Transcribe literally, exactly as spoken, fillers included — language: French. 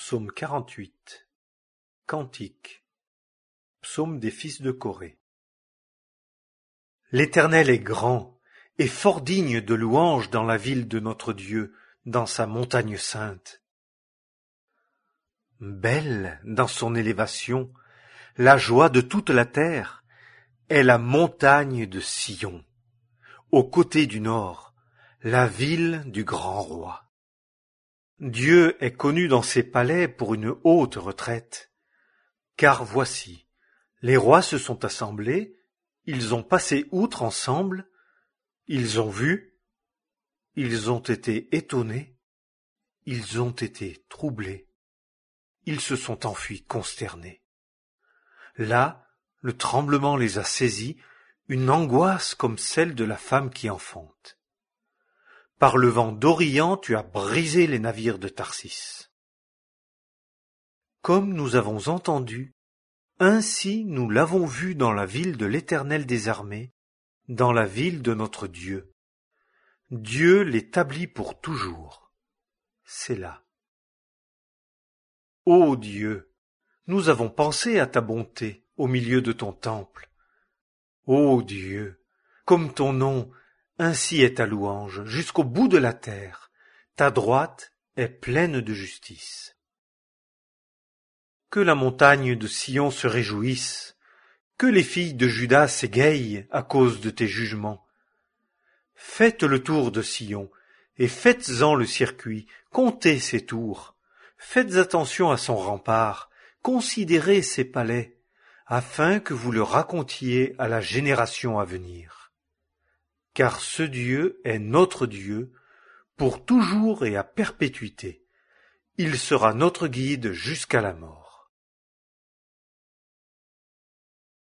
Psaume quarante-huit. Cantique. Psaume des fils de Coré. L'Éternel est grand et fort digne de louange dans la ville de notre Dieu, dans sa montagne sainte. Belle dans son élévation, la joie de toute la terre est la montagne de Sion, au côté du nord, la ville du grand roi. Dieu est connu dans ses palais pour une haute retraite. Car voici, les rois se sont assemblés, ils ont passé outre ensemble, ils ont vu, ils ont été étonnés, ils ont été troublés, ils se sont enfuis consternés. Là, le tremblement les a saisis, une angoisse comme celle de la femme qui enfante. Par le vent d'Orient, tu as brisé les navires de Tarsis. Comme nous avons entendu, ainsi nous l'avons vu dans la ville de l'Éternel des armées, dans la ville de notre Dieu. Dieu l'établit pour toujours. Sélah. Ô Dieu, nous avons pensé à ta bonté au milieu de ton temple. Ô Dieu, comme ton nom, ainsi est ta louange jusqu'au bout de la terre. Ta droite est pleine de justice. Que la montagne de Sion se réjouisse, que les filles de Juda s'égayent à cause de tes jugements. Faites le tour de Sion, et faites-en le circuit, comptez ses tours. Faites attention à son rempart, considérez ses palais, afin que vous le racontiez à la génération à venir. Car ce Dieu est notre Dieu, pour toujours et à perpétuité. Il sera notre guide jusqu'à la mort.